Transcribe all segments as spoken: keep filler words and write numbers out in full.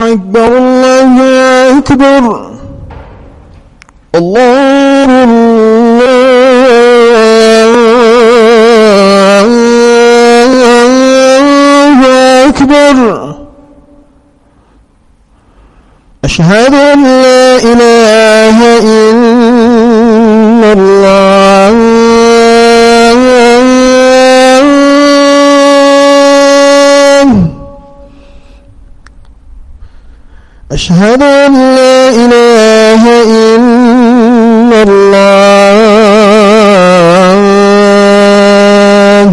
أكبر الله أكبر الله أكبر أشهد أن لا إله إلا الله أشهد أن لا إله إلا الله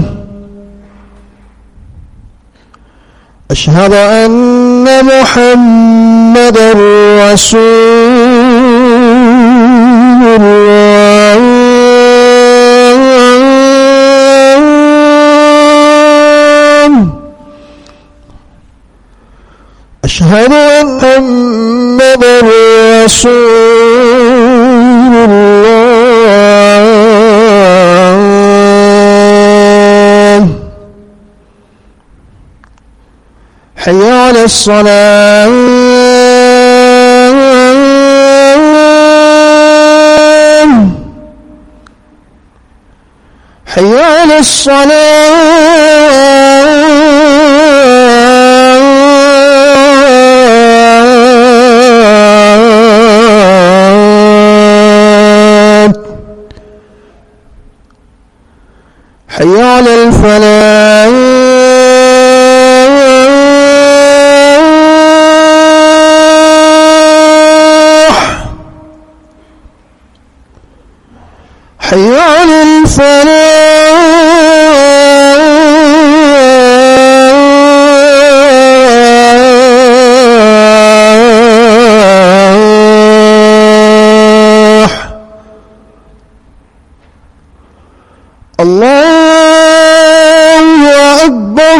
أشهد أن محمدًا رسول الله أشهد أن محمدًا رسول الله حي على الصلاة حي على الصلاة حي على الفلاح حي على الفلاح الله أكبر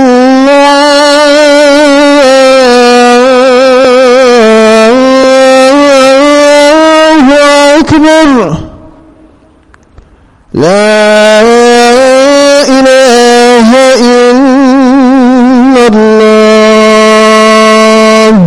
الله أكبر لا إله إلا الله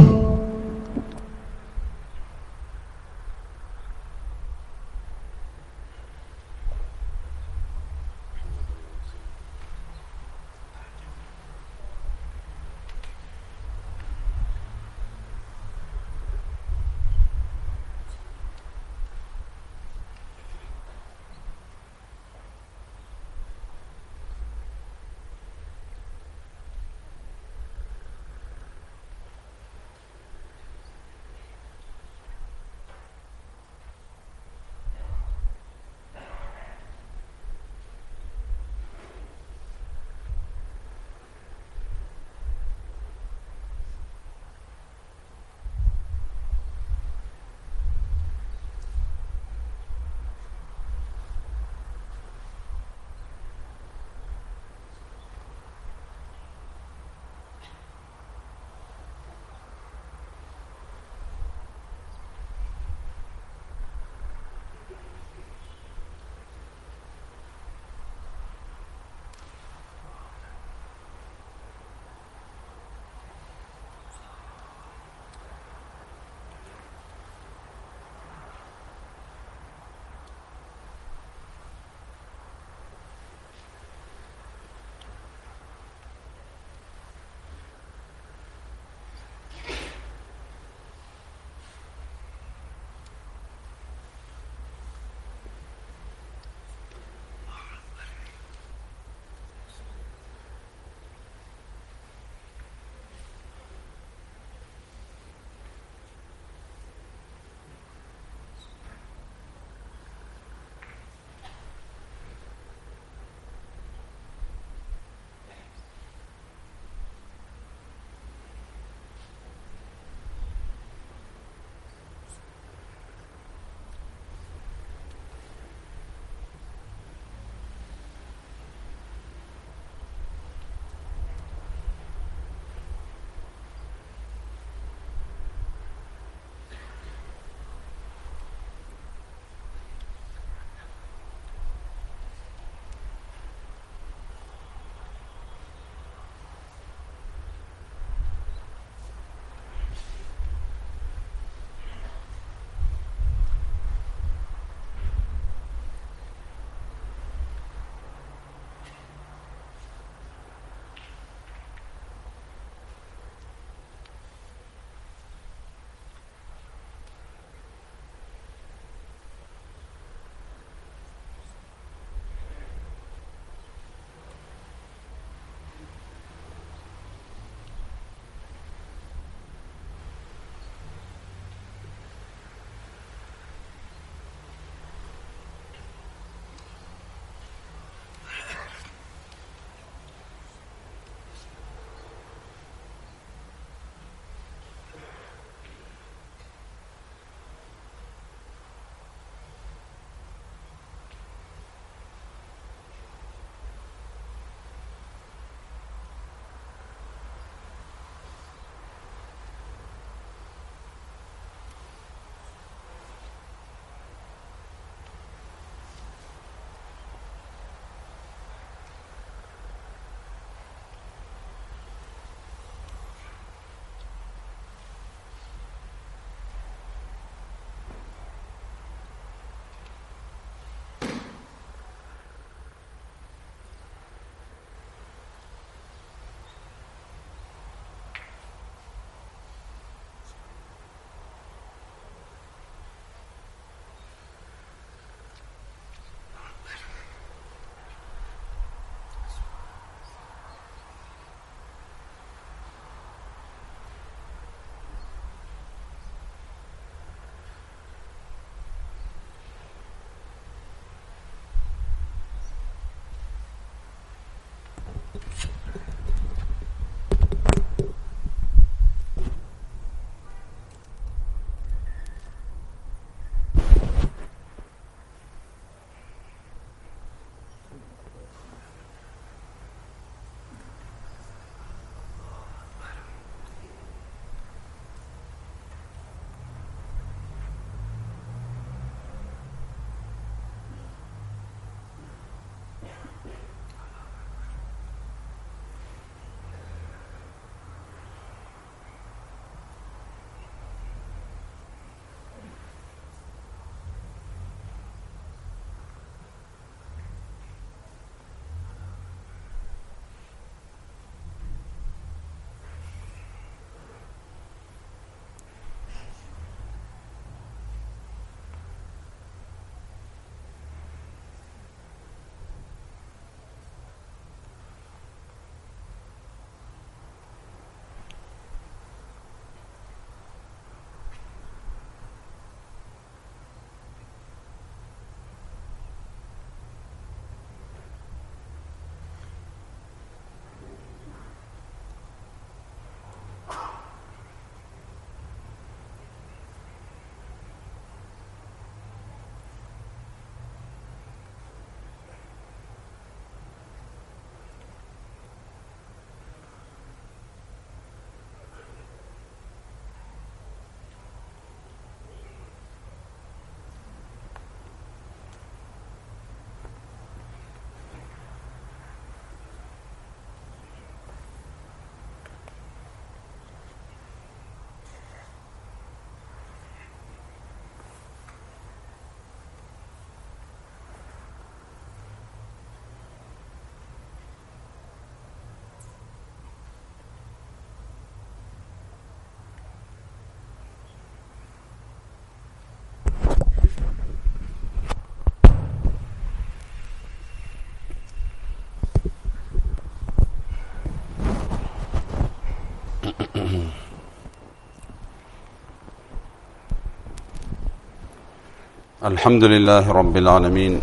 الحمد لله رب العالمين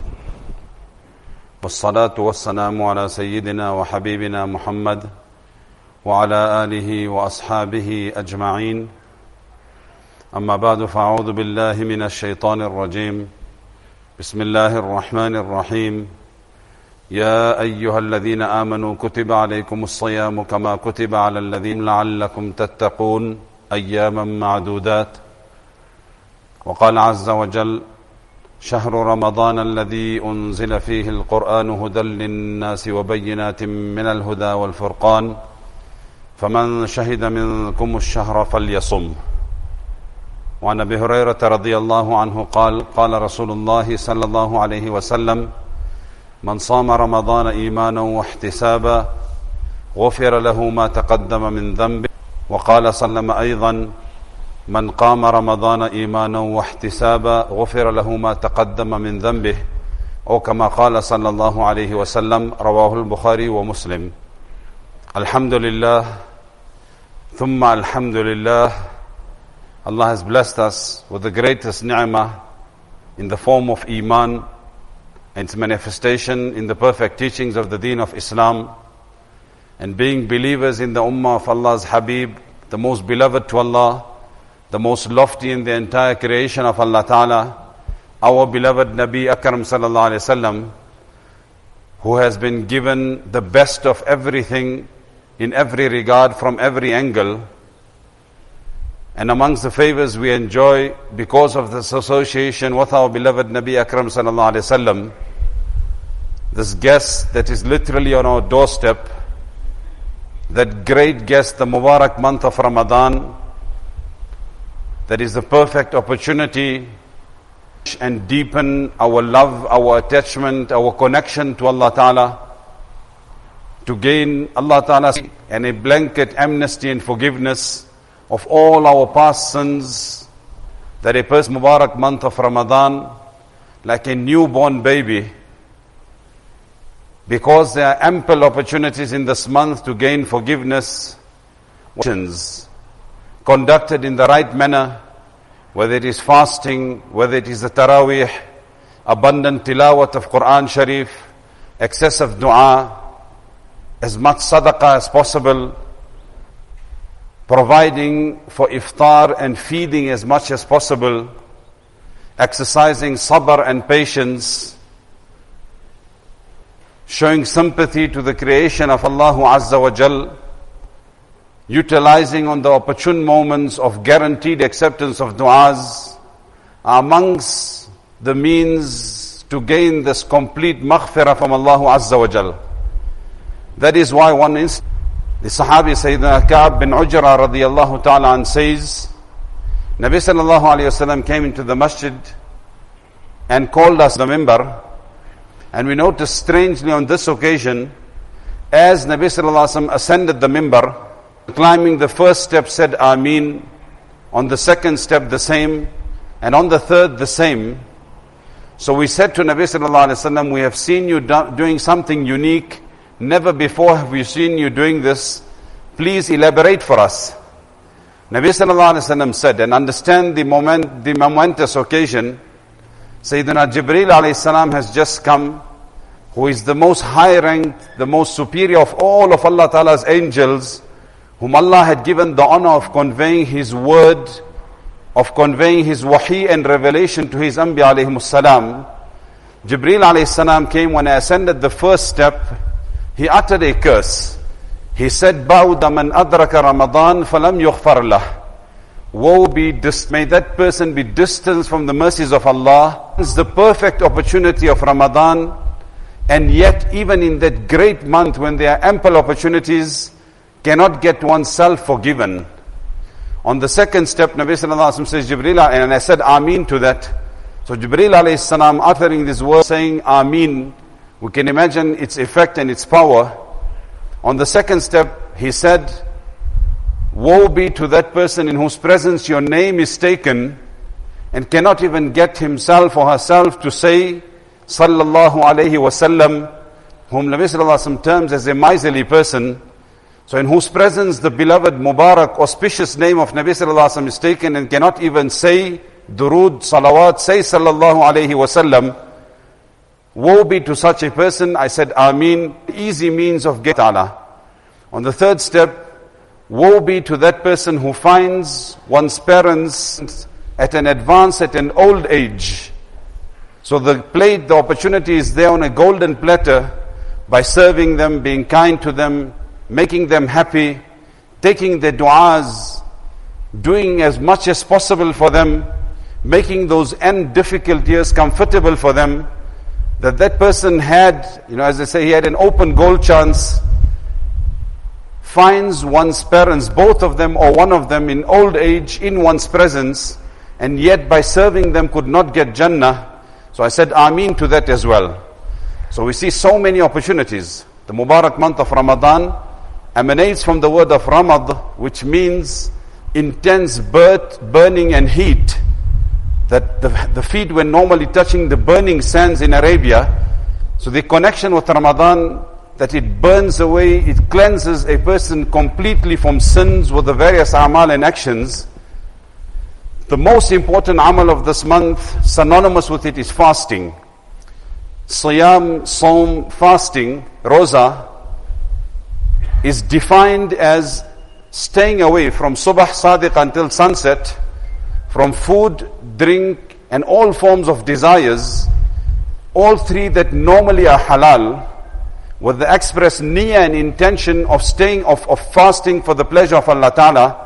والصلاة والسلام على سيدنا وحبيبنا محمد وعلى آله وأصحابه أجمعين أما بعد فأعوذ بالله من الشيطان الرجيم بسم الله الرحمن الرحيم يا أيها الذين آمنوا كتب عليكم الصيام كما كتب على الذين لعلكم تتقون أياما معدودات وقال عز وجل شهر رمضان الذي أنزل فيه القرآن هدى للناس وبينات من الهدى والفرقان فمن شهد منكم الشهر فليصم. وعن أبي هريرة رضي الله عنه قال قال رسول الله صلى الله عليه وسلم من صام رمضان إيمانا واحتسابا غفر له ما تقدم من ذنبه. وقال صلى الله عليه وسلم أيضا من قام رمضان إيمانا واحتسابا غفر له ما تقدم من ذنبه أو كما قال صلى الله عليه وسلم رواه البخاري ومسلم. الحمد لله ثم الحمد لله. Allah has blessed us with the greatest ni'mah in the form of Iman and its manifestation in the perfect teachings of the Deen of Islam, and being believers in the Ummah of Allah's Habib, the most beloved to Allah, the most lofty in the entire creation of Allah Ta'ala, our beloved Nabi Akram Sallallahu Alaihi Wasallam, who has been given the best of everything in every regard from every angle. And amongst the favors we enjoy because of this association with our beloved Nabi Akram Sallallahu Alaihi Wasallam, this guest that is literally on our doorstep, that great guest, the Mubarak month of Ramadan, that is the perfect opportunity and deepen our love, our attachment, our connection to Allah Ta'ala, to gain Allah Ta'ala and a blanket amnesty and forgiveness of all our past sins, that a person Mubarak month of Ramadan, like a newborn baby, because there are ample opportunities in this month to gain forgiveness, conducted in the right manner, whether it is fasting, whether it is the Taraweeh, abundant tilawat of Quran Sharif, excessive dua, as much sadaqah as possible, providing for iftar and feeding as much as possible, exercising sabr and patience, showing sympathy to the creation of Allah Azza wa Jal, utilizing on the opportune moments of guaranteed acceptance of du'as, are amongst the means to gain this complete maghfirah from Allah Azza wa Jal. That is why one instant, the Sahabi Sayyidina Ka'b bin Ujra radiyallahu ta'ala an says, Nabi sallallahu alayhi wasallam came into the masjid and called us the minbar, and we noticed strangely on this occasion, as Nabi sallallahu alayhi wasallam ascended the minbar, climbing the first step said Ameen, on the second step the same, and on the third the same. So we said to Nabi sallallahu alayhi wasallam, we have seen you do- doing something unique. Never before have we seen you doing this. Please elaborate for us. Nabi sallallahu alayhi wasallam said, and understand the moment, the momentous occasion, Sayyidina Jibreel alayhi salam has just come, who is the most high ranked, the most superior of all of Allah Ta'ala's angels, whom Allah had given the honor of conveying His word, of conveying His wahi and revelation to His Anbiya alayhimus salam. Jibreel alayhi salam came. When I ascended the first step, he uttered a curse. He said, Ba'uda man adraka Ramadan falam yughfar lah. Woe be, dis- may that person be distanced from the mercies of Allah. It's the perfect opportunity of Ramadan, and yet even in that great month when there are ample opportunities, cannot get oneself forgiven. On the second step, Nabi sallallahu alaihi wasallam says, Jibreel, and I said Ameen to that. So Jibreel alayhi salam uttering this word, saying Ameen, we can imagine its effect and its power. On the second step, he said, woe be to that person in whose presence your name is taken and cannot even get himself or herself to say, Sallallahu alayhi wasallam, whom Nabi sallallahu alayhi wasallam terms as a miserly person. So in whose presence the beloved Mubarak, auspicious name of Nabi sallallahu alayhi wasallam is taken and cannot even say durood, salawat, say sallallahu alayhi wasallam. Woe be to such a person. I said, Ameen, easy means of getting Allah. On the third step, woe be to that person who finds one's parents at an advance, at an old age. So the plate, the opportunity is there on a golden platter, by serving them, being kind to them, making them happy, taking their du'as, doing as much as possible for them, making those end difficult years comfortable for them, that that person had, you know, as they say, he had an open goal chance, finds one's parents, both of them or one of them in old age, in one's presence, and yet by serving them could not get Jannah. So I said Ameen to that as well. So we see so many opportunities. The Mubarak month of Ramadan emanates from the word of Ramad, which means intense birth, burning and heat. That the, the feet were normally touching the burning sands in Arabia. So the connection with Ramadan, that it burns away, it cleanses a person completely from sins with the various amal and actions. The most important amal of this month, synonymous with it, is fasting. Siyam, Saum, fasting, Roza, is defined as staying away from Subh Sadiq until sunset, from food, drink, and all forms of desires, all three that normally are halal, with the express niyyah and intention of staying, of, of fasting for the pleasure of Allah Ta'ala.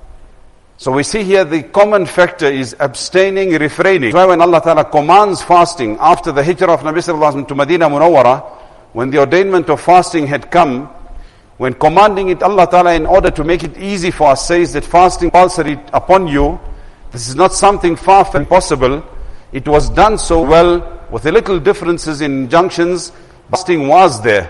So we see here the common factor is abstaining, refraining. That's why when Allah Ta'ala commands fasting after the hijrah of Nabi Sallallahu Alaihi Wasallam to Medina Munawwara, when the ordainment of fasting had come, when commanding it, Allah Ta'ala, in order to make it easy for us, says that fasting compulsory upon you. This is not something far from impossible. It was done so well, with a little differences in injunctions. Fasting was there.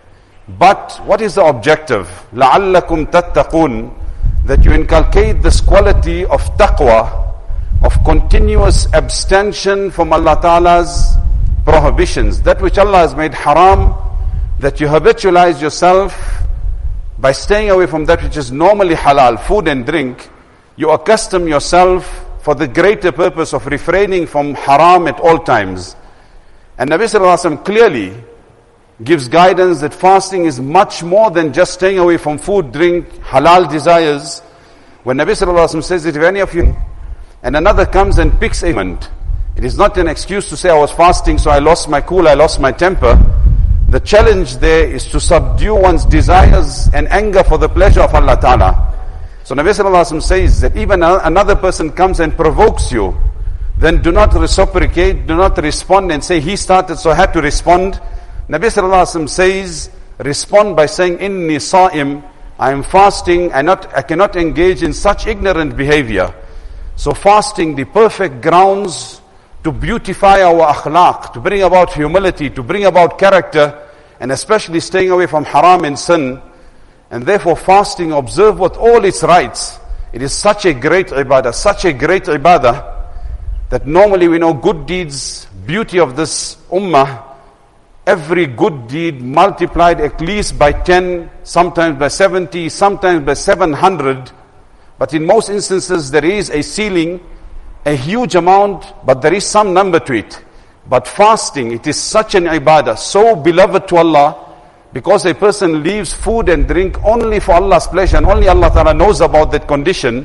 But what is the objective? لَعَلَّكُمْ تَتَّقُونَ, that you inculcate this quality of taqwa, of continuous abstention from Allah Ta'ala's prohibitions. That which Allah has made haram, that you habitualize yourself by staying away from that which is normally halal, food and drink. You accustom yourself for the greater purpose of refraining from haram at all times. And Nabi Sallallahu Alaihi Wasallam clearly gives guidance that fasting is much more than just staying away from food, drink, halal desires. When Nabi Sallallahu Alaihi Wasallam says that if any of you, and another comes and picks a moment, it is not an excuse to say I was fasting so I lost my cool, I lost my temper. The challenge there is to subdue one's desires and anger for the pleasure of Allah Ta'ala. So Nabi Sallallahu Alaihi Wasallam says that even another person comes and provokes you, then do not reciprocate, do not respond and say he started so I had to respond. Nabi Sallallahu Alaihi Wasallam says, respond by saying, Inni sa'im, I am fasting, I, not, I cannot engage in such ignorant behavior. So fasting, the perfect grounds to beautify our akhlaq, to bring about humility, to bring about character, and especially staying away from haram and sin. And therefore fasting, observe with all its rights. It is such a great ibadah, such a great ibadah, that normally we know good deeds, beauty of this ummah, every good deed multiplied at least by ten, sometimes by seventy, sometimes by seven hundred. But in most instances there is a ceiling, a huge amount, but there is some number to it. But fasting, it is such an ibadah, so beloved to Allah, because a person leaves food and drink only for Allah's pleasure, and only Allah Ta'ala knows about that condition.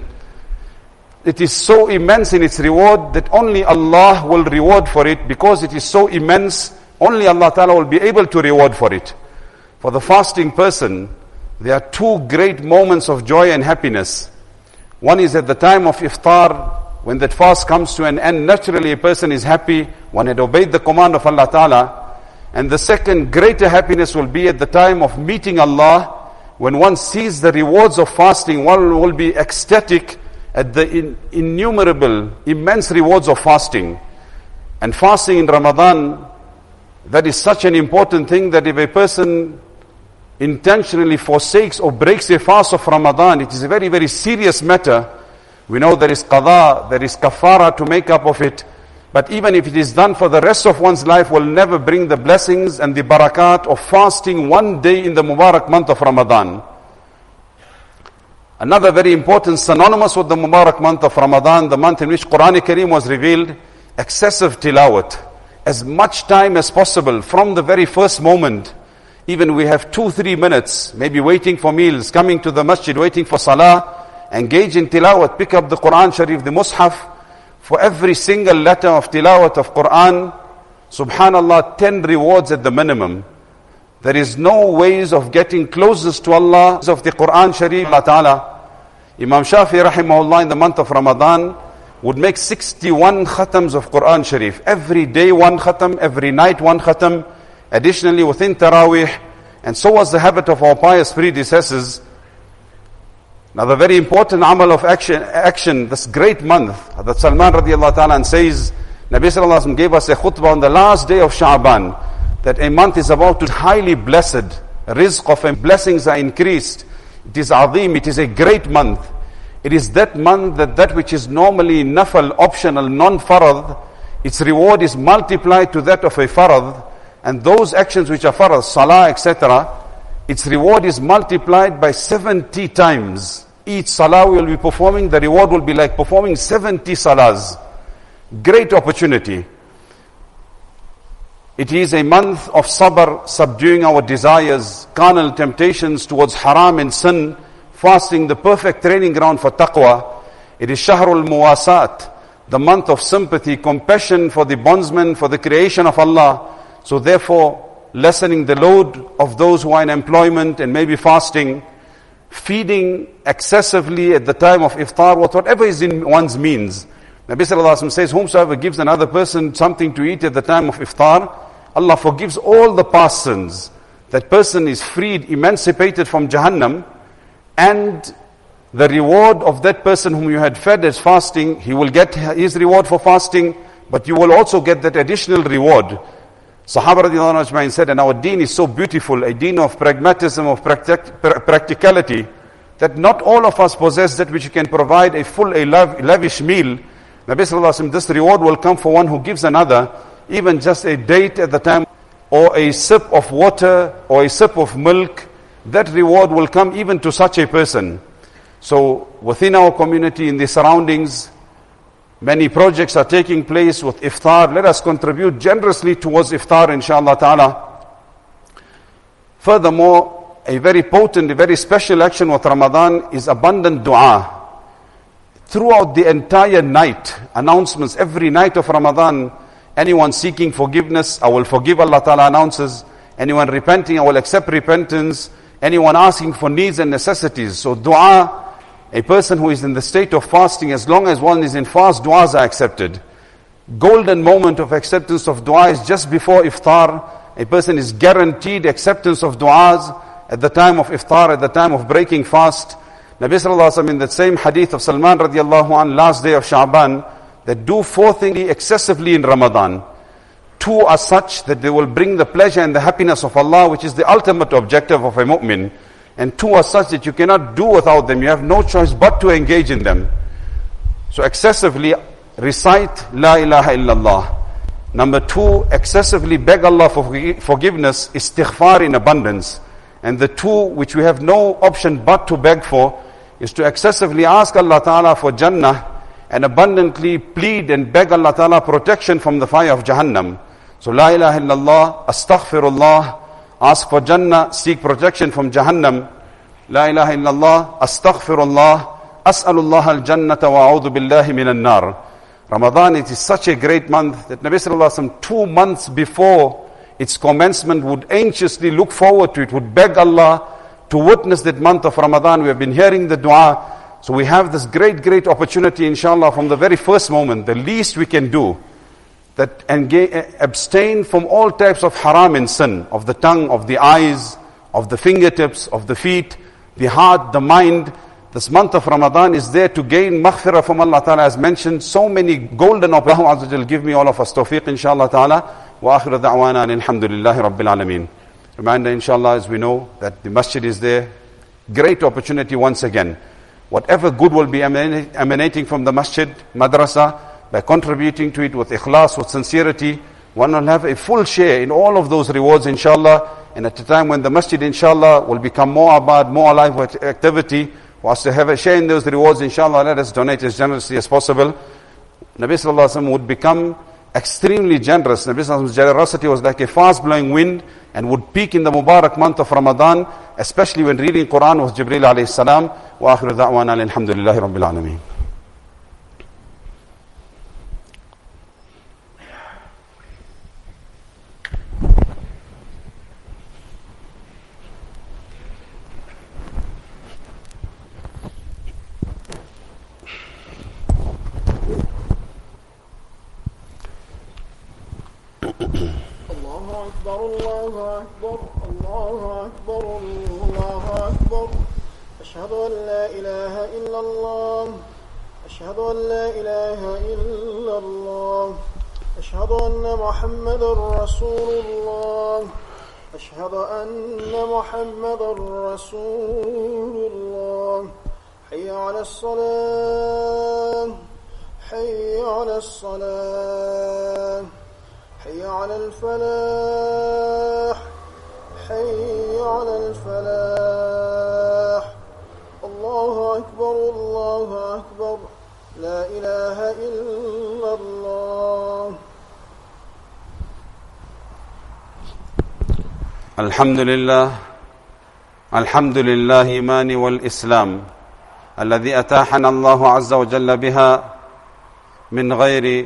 It is so immense in its reward that only Allah will reward for it. Because it is so immense, only Allah Ta'ala will be able to reward for it. For the fasting person, there are two great moments of joy and happiness. One is at the time of iftar, when that fast comes to an end, naturally a person is happy, one had obeyed the command of Allah Ta'ala. And the second greater happiness will be at the time of meeting Allah, when one sees the rewards of fasting, one will be ecstatic at the in, innumerable, immense rewards of fasting. And fasting in Ramadan, that is such an important thing that if a person intentionally forsakes or breaks a fast of Ramadan, it is a very, very serious matter. We know there is qada, there is kafara to make up of it. But even if it is done for the rest of one's life, will never bring the blessings and the barakat of fasting one day in the Mubarak month of Ramadan. Another very important, synonymous with the Mubarak month of Ramadan, the month in which Quran Kareem was revealed, excessive tilawat. As much time as possible from the very first moment. Even we have two, three minutes, maybe waiting for meals, coming to the masjid, waiting for salah, engage in tilawat, pick up the Quran Sharif, the Mus'haf. For every single letter of tilawat of Quran, subhanallah, ten rewards at the minimum. There is no ways of getting closest to Allah of the Quran Sharif. Allah Ta'ala, Imam Shafi rahimahullah in the month of Ramadan would make sixty-one khatams of Quran Sharif. Every day one khatam, every night one khatam. Additionally within Taraweeh, and so was the habit of our pious predecessors. Now the very important amal of action, action this great month, that Salman radiallahu ta'ala says, Nabi sallallahu alaihi wasallam gave us a khutbah on the last day of Sha'ban, that a month is about to highly blessed, rizq of and blessings are increased. It is azim, it is a great month. It is that month that that which is normally nafal, optional, non-farad, its reward is multiplied to that of a farad, and those actions which are farad, salah, et cetera, its reward is multiplied by seventy times. Each salah we will be performing, the reward will be like performing seventy salahs. Great opportunity. It is a month of sabr, subduing our desires, carnal temptations towards haram and sin, fasting, the perfect training ground for taqwa. It is Shahrul Muwasat, the month of sympathy, compassion for the bondsman, for the creation of Allah. So therefore, lessening the load of those who are in employment and maybe fasting, feeding excessively at the time of iftar, whatever is in one's means. Nabi sallallahu alaihi wasallam says, whomsoever gives another person something to eat at the time of iftar, Allah forgives all the past sins. That person is freed, emancipated from Jahannam, and the reward of that person whom you had fed as fasting, he will get his reward for fasting, but you will also get that additional reward. Sahaba radiallahu anhu said, and our deen is so beautiful, a deen of pragmatism, of practic- practicality, that not all of us possess that which can provide a full, a lav- lavish meal. Nabi sallallahu alaihi wasallam, this reward will come for one who gives another, even just a date at the time, or a sip of water, or a sip of milk. That reward will come even to such a person. So within our community, in the surroundings, many projects are taking place with iftar. Let us contribute generously towards iftar, inshallah ta'ala. Furthermore, a very potent, a very special action with Ramadan is abundant dua. Throughout the entire night, announcements every night of Ramadan. Anyone seeking forgiveness, I will forgive, Allah ta'ala announces. Anyone repenting, I will accept repentance. Anyone asking for needs and necessities. So dua, a person who is in the state of fasting, as long as one is in fast, du'as are accepted. Golden moment of acceptance of dua is just before iftar. A person is guaranteed acceptance of du'as at the time of iftar, at the time of breaking fast. Nabi sallallahu alaihi wasallam in that same hadith of Salman radiallahu anh, last day of Sha'ban, that do four things excessively in Ramadan. Two are such that they will bring the pleasure and the happiness of Allah, which is the ultimate objective of a mu'min. And two are such that you cannot do without them. You have no choice but to engage in them. So excessively recite La ilaha illallah. Number two, excessively beg Allah for forgiveness, istighfar in abundance. And the two which we have no option but to beg for is to excessively ask Allah Ta'ala for Jannah and abundantly plead and beg Allah Ta'ala protection from the fire of Jahannam. So La ilaha illallah, astaghfirullah, ask for Jannah, seek protection from Jahannam. La ilaha illallah, astaghfirullah, as'alullah al-jannata wa a'udhu billahi minan nar. Ramadan, it is such a great month that Nabi sallallahu alaihi wasallam two months before its commencement would anxiously look forward to it, would beg Allah to witness that month of Ramadan. We have been hearing the dua. So we have this great, great opportunity, inshallah, from the very first moment. The least we can do, that engage, abstain from all types of haram and sin, of the tongue, of the eyes, of the fingertips, of the feet, the heart, the mind. This month of Ramadan is there to gain maghfirah from Allah Ta'ala. As mentioned, so many golden opportunities. Give me all of us tawfiq, inshallah Ta'ala. Wa akhiru da'wana alhamdulillahi rabbil alameen. Reminder, inshallah, as we know, that the masjid is there. Great opportunity once again. Whatever good will be emanating from the masjid, madrasa, by contributing to it with ikhlas, with sincerity, one will have a full share in all of those rewards, inshallah. And at a time when the masjid, inshallah, will become more abad, more alive with activity, For us to have a share in those rewards, inshallah, let us donate as generously as possible. Nabi sallallahu alaihi wasallam would become extremely generous. Nabi sallallahu alaihi wasallam's generosity was like a fast-blowing wind and would peak in the Mubarak month of Ramadan, especially when reading Quran with Jibreel alayhi salam. Wa akhiru da'wana alhamdulillahi rabbil alameen. الله أكبر الله أكبر الله أكبر الله أكبر أشهد أن لا إله إلا الله أشهد أن لا إله إلا الله أشهد أن محمد رسول الله أشهد أن محمد رسول الله حي على الصلاة حي على الصلاة حي على الفلاح حي على الفلاح الله أكبر الله أكبر لا إله إلا الله. الحمد لله الحمد لله إيمان والإسلام الذي أتاحنا الله عز وجل بها من غير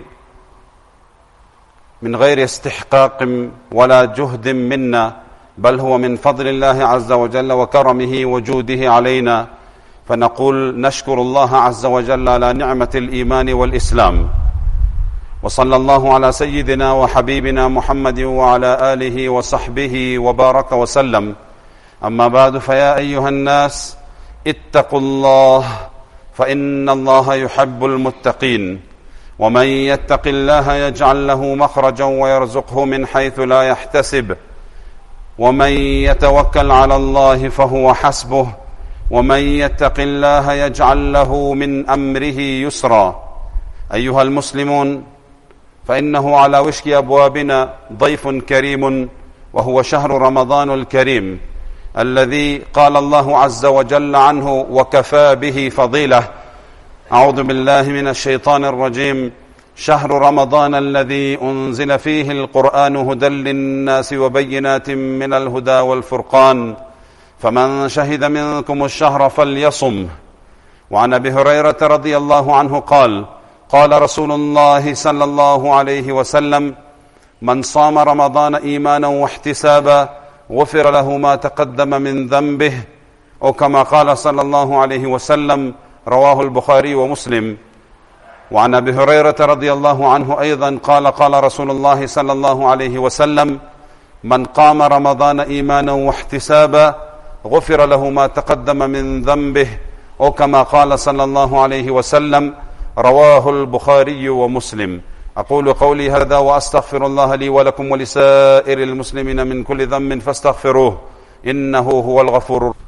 من غير استحقاق ولا جهد منا، بل هو من فضل الله عز وجل وكرمه وجوده علينا، فنقول نشكر الله عز وجل على نعمة الإيمان والإسلام. وصلى الله على سيدنا وحبيبنا محمد وعلى آله وصحبه وبارك وسلم. أما بعد، فيا أيها الناس اتقوا الله، فإن الله يحب المتقين، ومن يتق الله يجعل له مخرجا ويرزقه من حيث لا يحتسب، ومن يتوكل على الله فهو حسبه، ومن يتق الله يجعل له من أمره يسرا. أيها المسلمون، فإنه على وشك أبوابنا ضيف كريم، وهو شهر رمضان الكريم الذي قال الله عز وجل عنه وكفى به فضيلة. أعوذ بالله من الشيطان الرجيم. شهر رمضان الذي أنزل فيه القرآن هدى للناس وبينات من الهدى والفرقان، فمن شهد منكم الشهر فليصم. وعن أبي هريرة رضي الله عنه قال قال رسول الله صلى الله عليه وسلم: من صام رمضان إيمانا واحتسابا غفر له ما تقدم من ذنبه، أو كما قال صلى الله عليه وسلم، رواه البخاري ومسلم. وعن أبي هريرة رضي الله عنه أيضا قال قال رسول الله صلى الله عليه وسلم: من قام رمضان إيمانا واحتسابا غفر له ما تقدم من ذنبه، أو كما قال صلى الله عليه وسلم، رواه البخاري ومسلم. أقول قولي هذا وأستغفر الله لي ولكم ولسائر المسلمين من كل ذنب فاستغفروه، إنه هو الغفور الرحيم.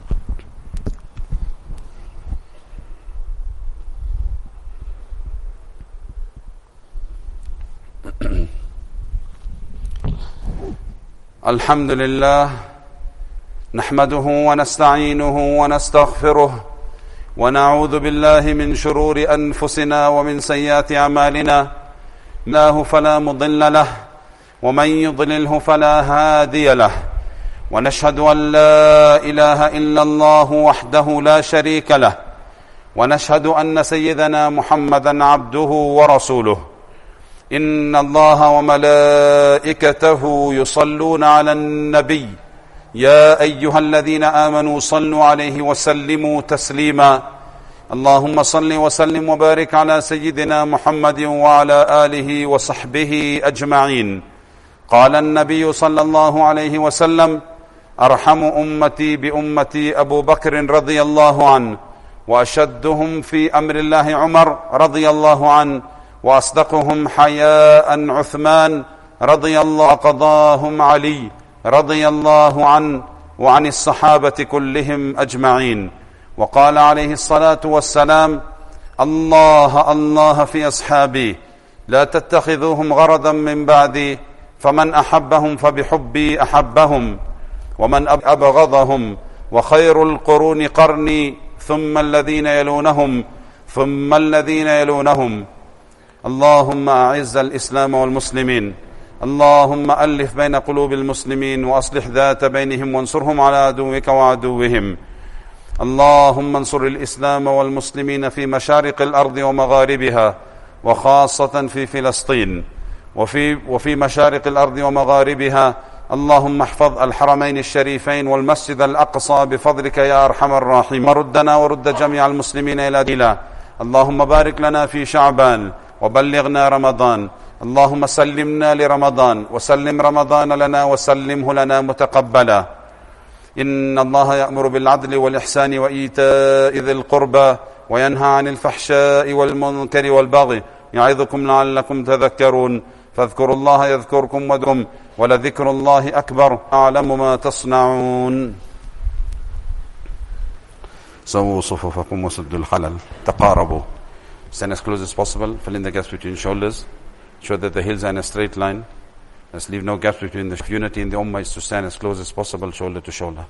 الحمد لله نحمده ونستعينه ونستغفره، ونعوذ بالله من شرور أنفسنا ومن سيئات أعمالنا. الله فلا مضل له، ومن يضلله فلا هادي له، ونشهد أن لا إله إلا الله وحده لا شريك له، ونشهد أن سيدنا محمدا عبده ورسوله. إن الله وملائكته يصلون على النبي، يا أيها الذين آمنوا صلوا عليه وسلموا تسليما. اللهم صل وسلم وبارك على سيدنا محمد وعلى آله وصحبه أجمعين. قال النبي صلى الله عليه وسلم: أرحم أمتي بأمتي أبو بكر رضي الله عنه، وأشدهم في أمر الله عمر رضي الله عنه، وأصدقهم حياء عثمان رضي الله، قضاهم علي رضي الله عنه، وعن الصحابة كلهم أجمعين. وقال عليه الصلاة والسلام: الله الله في أصحابي، لا تتخذوهم غرضا من بعدي، فمن أحبهم فبحبي أحبهم، ومن أبغضهم، وخير القرون قرني، ثم الذين يلونهم ثم الذين يلونهم. اللهم أعز الإسلام والمسلمين، اللهم ألف بين قلوب المسلمين وأصلح ذات بينهم وانصرهم على عدوك وعدوهم. اللهم انصر الإسلام والمسلمين في مشارق الأرض ومغاربها، وخاصة في فلسطين وفي, وفي مشارق الأرض ومغاربها. اللهم احفظ الحرمين الشريفين والمسجد الأقصى بفضلك يا أرحم الراحمين، وردنا ورد جميع المسلمين إلى دينك. اللهم بارك لنا في شعبان وبلغنا رمضان. اللهم سلمنا لرمضان وسلم رمضان لنا وسلمه لنا متقبلا. إن الله يأمر بالعدل والإحسان وإيتاء ذي القربى وينهى عن الفحشاء والمنكر والبغي يعظكم لعلكم تذكرون. فاذكروا الله يذكركم وادعوه ولذكر الله أكبر. أعلم ما تصنعون. سووا صفوفكم وسدوا الخلل. تقاربوا. Stand as close as possible. Fill in the gaps between shoulders. Show that the heels are in a straight line. Let's leave no gaps between the unity in the ummah is to stand as close as possible, shoulder to shoulder.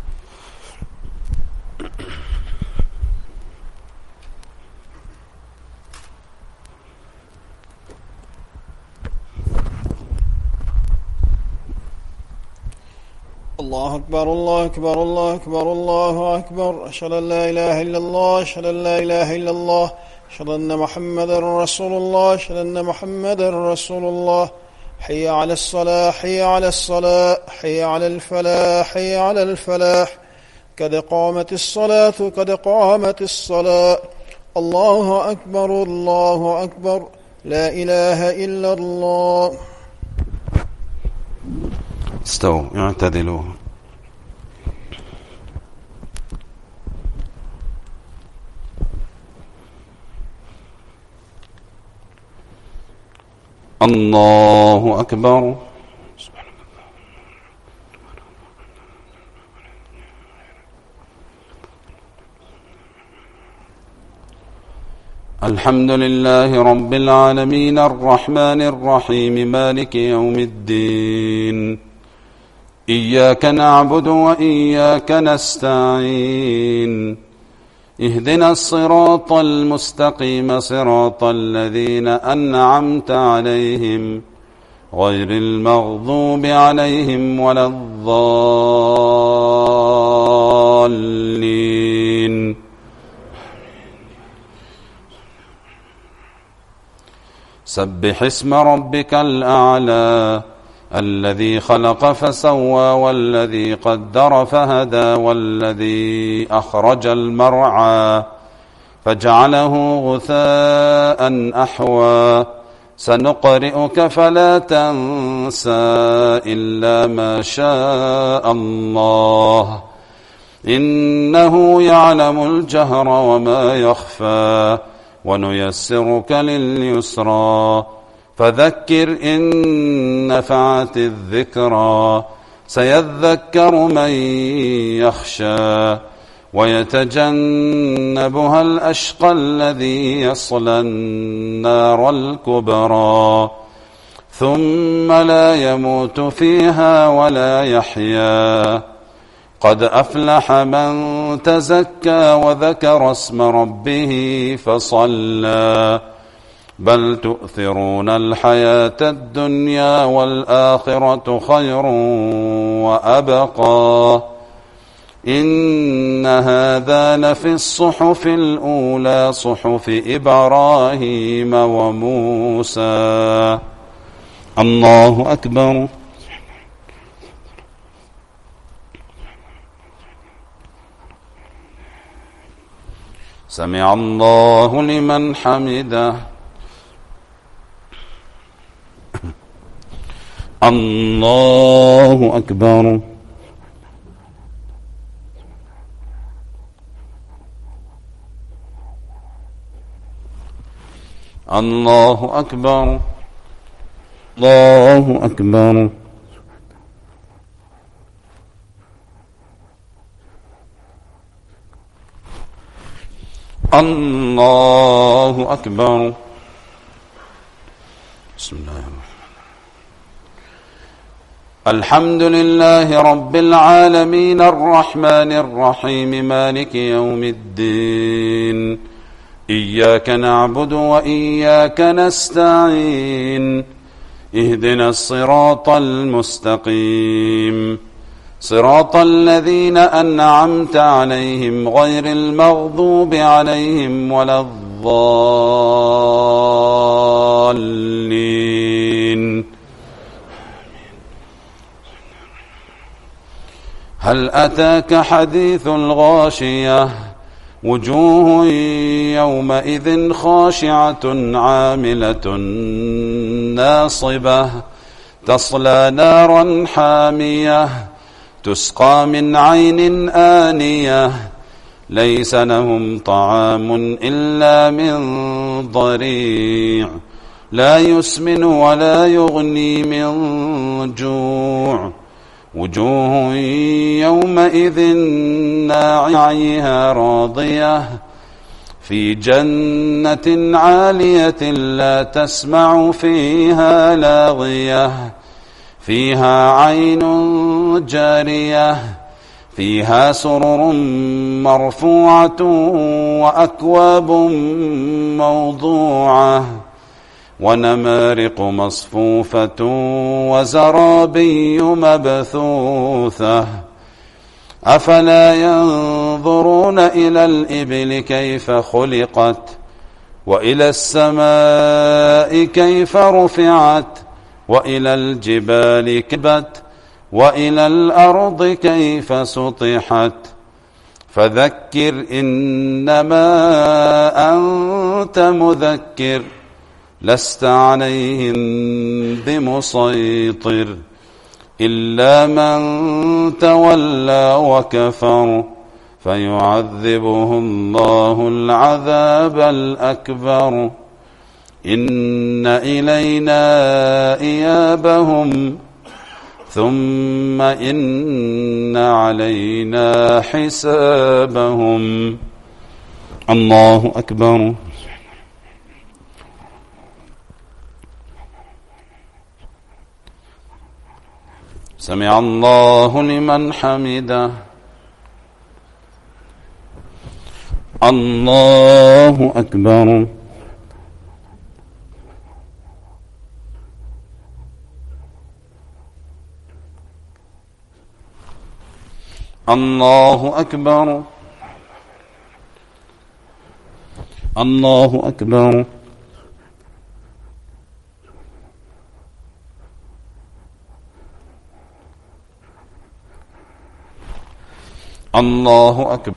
الله أكبر الله أكبر الله أكبر الله أكبر. أشهد أن لا إله إلا الله أشهد أن لا إله إلا الله أشهد أن محمدا رسول الله أشهد أن محمدا رسول الله. حي على الصلاة حي على الصلاة حي على الفلاح حي على الفلاح. قد قامت الصلاة قد قامت الصلاة. الله أكبر الله أكبر. لا إله إلا الله. استووا اعتدلوا. الله أكبر. الحمد لله رب العالمين الرحمن الرحيم مالك يوم الدين. إياك نعبد وإياك نستعين. اهدنا الصراط المستقيم صراط الذين أنعمت عليهم غير المغضوب عليهم ولا الضالين. سبح اسم ربك الأعلى الذي خلق فسوى والذي قدر فهدى والذي أخرج المرعى فجعله غثاء أحوى. سنقرئك فلا تنسى إلا ما شاء الله إنه يعلم الجهر وما يخفى ونيسرك لليسرى فذكر إن نفعت الذكرى. سيذكر من يخشى ويتجنبها الأشقى الذي يصلى النار الكبرى ثم لا يموت فيها ولا يحيا. قد أفلح من تزكى وذكر اسم ربه فصلى. بل تؤثرون الحياة الدنيا والآخرة خير وأبقى. إن هذا لفي الصحف الأولى صحف إبراهيم وموسى. الله أكبر. سمع الله لمن حمده. الله أكبر. الله أكبر. الله أكبر. الله أكبر. بسم الله الرحمن الرحيم. الحمد لله رب العالمين الرحمن الرحيم مالك يوم الدين إياك نعبد وإياك نستعين اهدنا الصراط المستقيم صراط الذين أنعمت عليهم غير المغضوب عليهم ولا الضالين. هل أتاك حديث الغاشية وجوه يومئذ خاشعة عاملة ناصبة تصلى نارا حامية تسقى من عين آنية ليس لهم طعام إلا من ضريع لا يسمن ولا يغني من جوع وجوه يومئذ ناعمة راضية في جنة عالية لا تسمع فيها لاغية فيها عين جارية فيها سرر مرفوعة وأكواب موضوعة ونمارق مصفوفة وزرابي مبثوثة أفلا ينظرون إلى الإبل كيف خلقت وإلى السماء كيف رفعت وإلى الجبال كبت وإلى الأرض كيف سطحت فذكر إنما أنت مذكر لست عليهم بمسيطر إلا من تولى وكفر فيعذبه الله العذاب الأكبر إن إلينا إيابهم ثم إن علينا حسابهم. الله أكبر. سمع الله لمن حمده. الله أكبر. الله أكبر. الله أكبر. الله أكبر.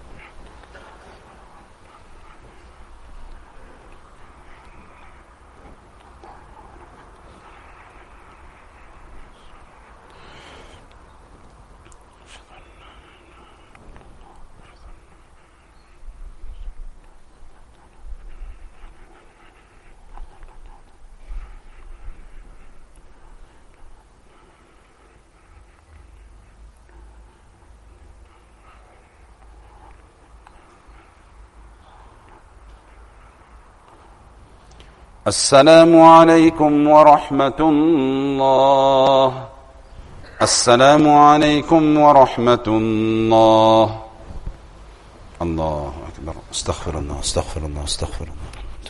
السلام عليكم ورحمة الله. السلام عليكم ورحمة الله. الله أكبر. استغفر الله استغفر الله استغفر الله.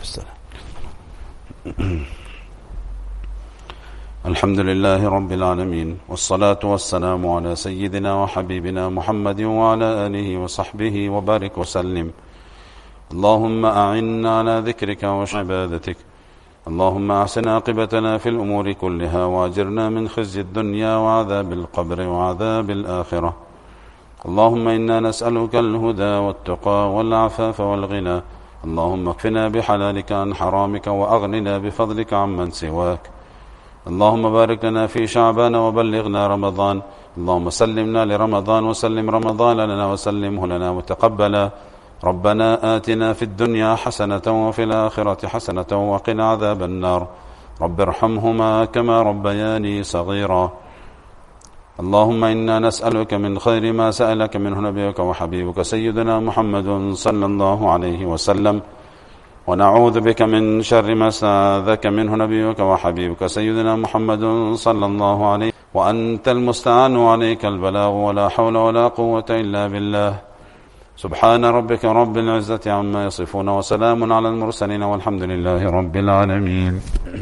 الحمد لله رب العالمين والصلاة والسلام على سيدنا وحبيبنا محمد وعلى آله وصحبه وبارك وسلم. اللهم أعنا على ذكرك وعبادتك. اللهم أحسن عاقبتنا في الأمور كلها واجرنا من خزي الدنيا وعذاب القبر وعذاب الآخرة. اللهم إنا نسألك الهدى والتقى والعفاف والغنى. اللهم اكفنا بحلالك عن حرامك وأغننا بفضلك عمن سواك. اللهم بارك لنا في شعبان وبلغنا رمضان. اللهم سلمنا لرمضان وسلم رمضان لنا وسلمه لنا متقبلا. ربنا آتنا في الدنيا حسنة وفي الآخرة حسنة وقنا عذاب النار. رب ارحمهما كما ربياني صغيرا. اللهم إنا نسألك من خير ما سألك منه نبيك وحبيبك سيدنا محمد صلى الله عليه وسلم، ونعوذ بك من شر ما استعاذك منه نبيك وحبيبك سيدنا محمد صلى الله عليه وأنت المستعان وعليك البلاغ ولا حول ولا قوة إلا بالله سبحان ربك رب العزة عما يصفون وسلام على المرسلين والحمد لله رب العالمين.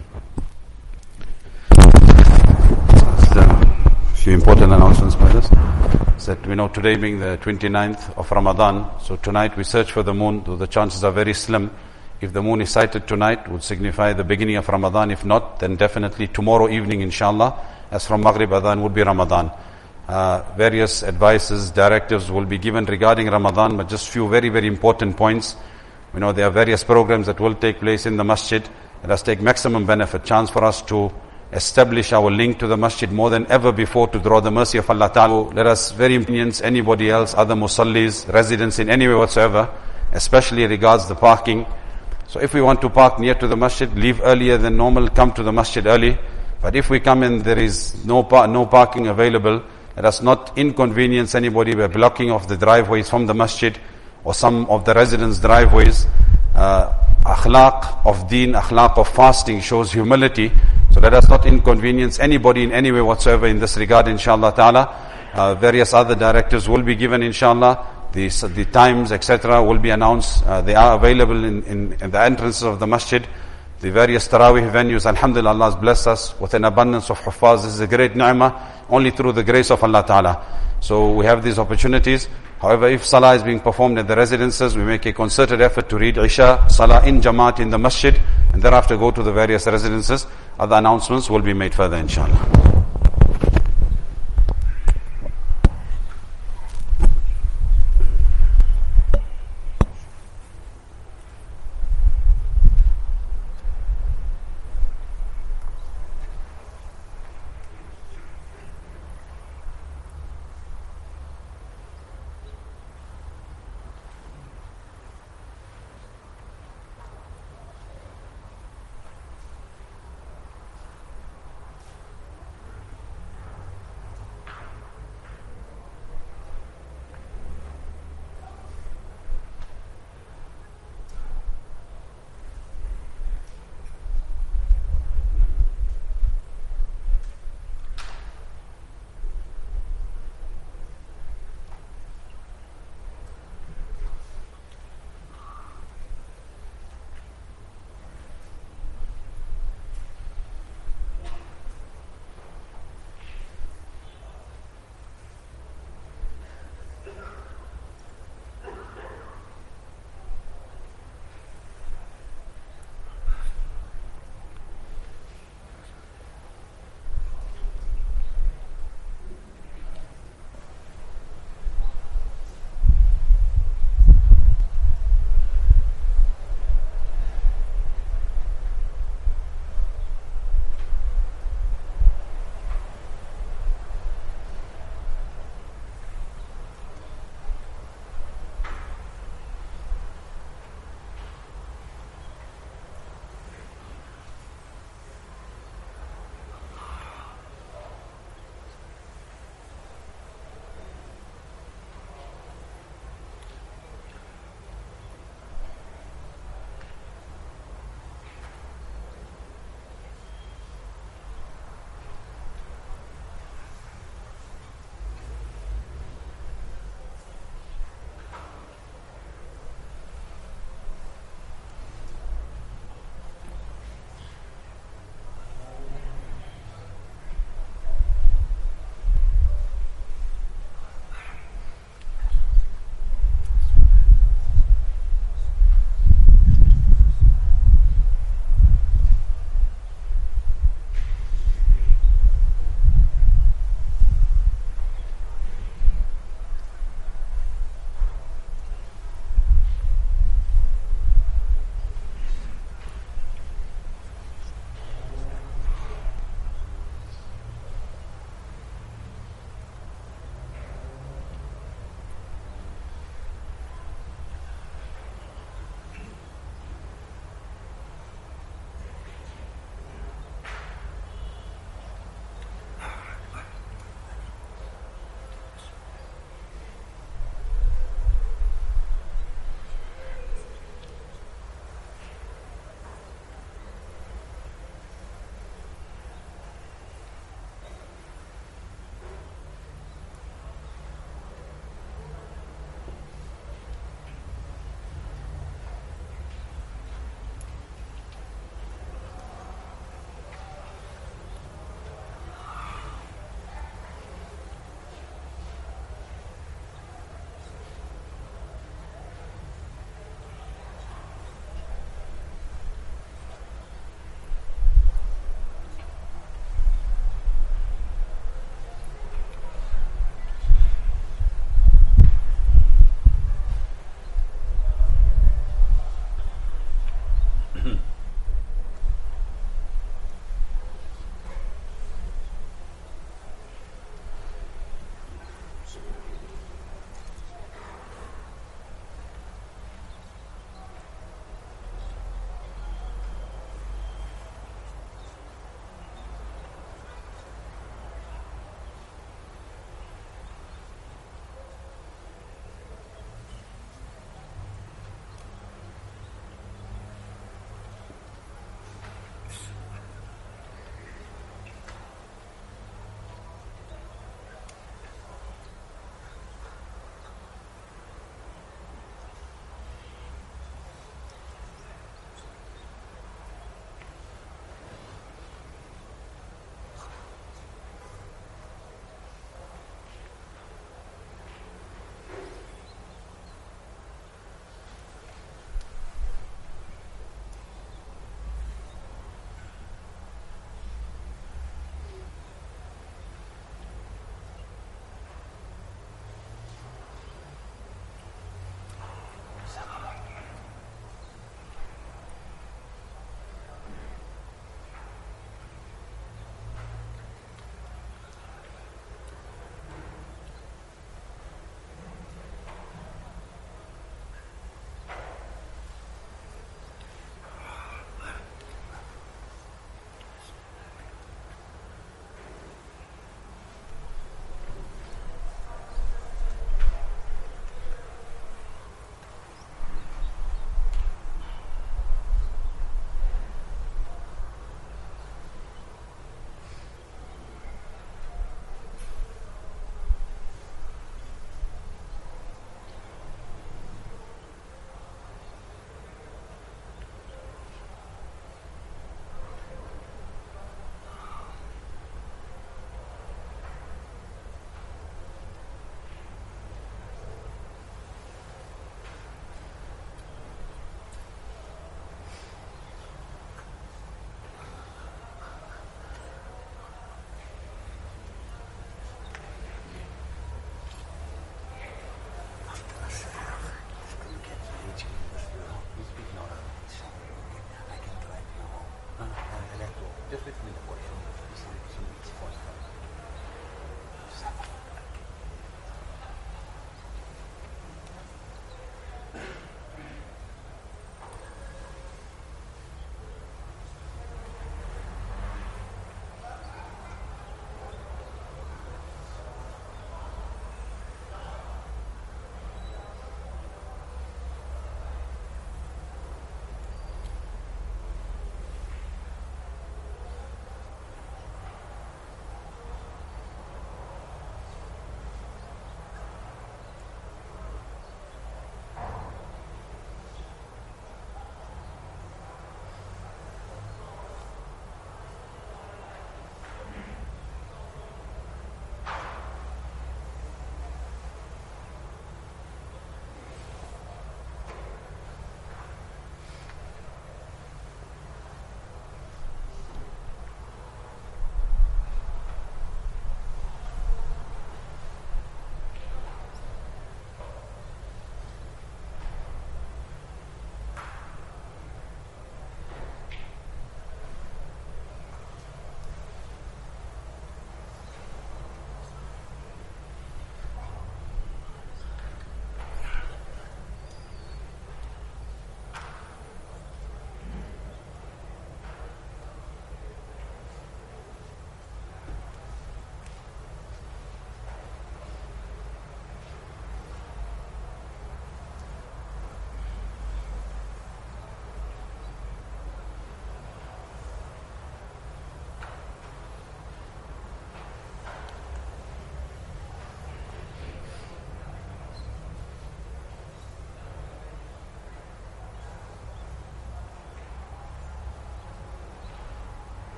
A few important announcements by this. That we know today being the twenty-ninth of Ramadan, so tonight we search for the moon, though the chances are very slim. If the moon is sighted tonight, would signify the beginning of Ramadan. If not, then definitely tomorrow evening, inshallah, as from Maghrib Adhan, would be Ramadan. Uh, various advices, directives will be given regarding Ramadan, but just few very, very important points. We know there are various programs that will take place in the masjid. Let us take maximum benefit, chance for us to establish our link to the masjid more than ever before to draw the mercy of Allah Ta'ala. Let us very important, anybody else, other musallis, residents in any way whatsoever, especially regards the parking. So if we want to park near to the masjid, leave earlier than normal, come to the masjid early. But if we come in, there is no par- no parking available, let us not inconvenience anybody by blocking off the driveways from the masjid or some of the residents' driveways. Uh, akhlaq of deen, akhlaq of fasting shows humility. So let us not inconvenience anybody in any way whatsoever in this regard, inshallah ta'ala. Uh, various other directives will be given, inshallah. The, the times, et cetera will be announced. Uh, they are available in, in, in the entrances of the masjid. The various Taraweeh venues, alhamdulillah, Allah has blessed us with an abundance of huffaz. This is a great ni'mah, only through the grace of Allah ta'ala. So we have these opportunities. However, if salah is being performed at the residences, we make a concerted effort to read Isha, salah in Jamaat in the masjid, and thereafter go to the various residences. Other announcements will be made further, inshallah.